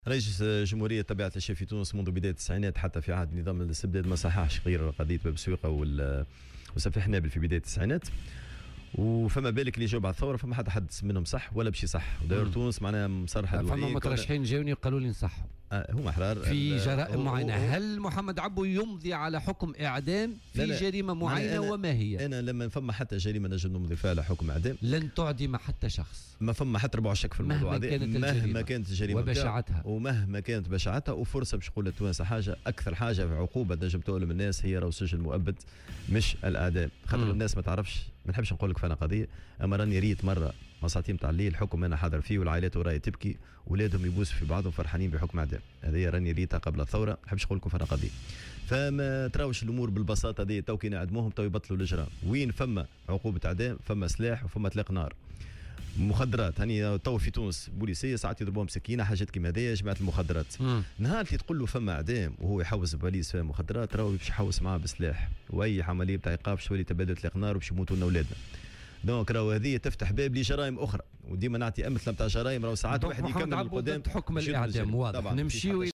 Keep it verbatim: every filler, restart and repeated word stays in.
رئيس جمهورية طبيعة الأشياء في تونس منذ بداية التسعينات حتى في عهد نظام الاستبداد ما صححش غير قضية باب سويقة وسفاح نابل في بداية التسعينات. وفما بالك اللي جاوب على الثوره فما حتى حد منهم صح ولا باش يصح. وداير تونس معناها مصرحه. فما مترشحين جاوني وقالوا لي نصحوا آه هم احرار في جرائم معينه. هل محمد عبو يمضي على حكم اعدام في لا لا جريمه معينه أنا وما هي؟ انا لما فما حتى جريمه نجم نمضي فيها على حكم اعدام لن تعدم حتى شخص، ما فما حتى ربع شك في الموضوع هذا مهما كانت الجريمه وبشاعتها ومهما كانت بشاعتها. وفرصه باش نقول للتوانسه حاجه اكثر حاجه في عقوبه نجم تؤلم الناس هي راهو سجن مؤبد مش الاعدام. خاطر الناس ما تعرفش، ما نحبش نقول لك فانا قضيه، اما راني ريت مره مساطيم تاع الليل حكم انا حاضر فيه والعائلات وراي تبكي ولادهم يبوسوا في بعضهم فرحانين بحكم اعدام. هذه راني ريتها قبل الثوره، ما نحبش نقول لكم فانا قضيه. فما تراوش الامور بالبساطه هذه، تو كي نعدموهم تو يبطلوا الاجرام. وين فما عقوبه اعدام فما سلاح وفما اطلاق نار. مخدرات هاني تو في تونس بوليسيه ساعات يضربوهم سكينه حاجات كيما هذيا جماعه المخدرات. نهار اللي تقول له فما اعدام وهو يحوس بوليس فيها مخدرات راهو باش يحوس معاه بسلاح، واي عمليه تاع ايقاف باش تولي تبادل اطلاق نار وباش يموتوا لنا اولادنا. دونك راهو هذه تفتح باب لجرائم اخرى، وديما نعطي امثله نتاع جرائم راهو ساعات واحد يكمل القدام حكم الاعدام واضح. نمشيو